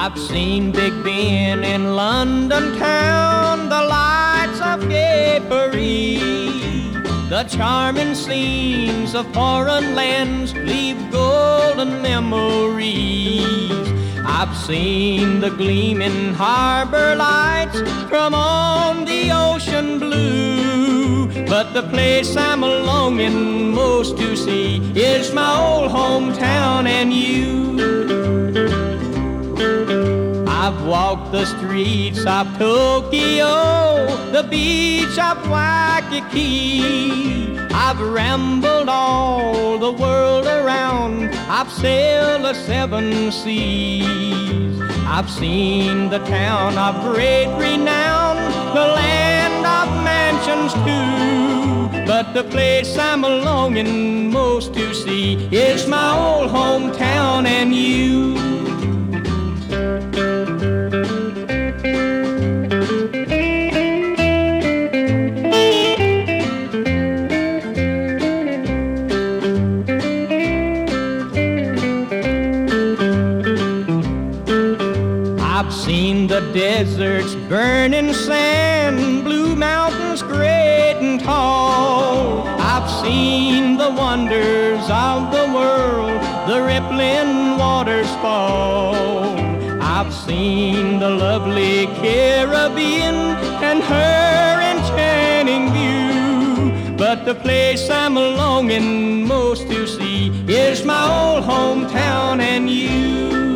I've seen Big Ben in London town, the lights of Gay Paris, the charming scenes of foreign lands leave golden memories. I've seen the gleaming harbor lights from on the ocean blue, but the place I'm longing most to see is my old hometown and you. I've walked the streets of Tokyo, the beach of Waikiki. I've rambled all the world around, I've sailed the seven seas. I've seen the town of great renown, the land of mansions too, but the place I'm longing most to see is my old hometown and you. I've seen the desert's burning sand, blue mountains great and tall. I've seen the wonders of the world, the rippling waters fall. I've seen the lovely Caribbean and her enchanting view, but the place I'm longing most to see is my old hometown and you.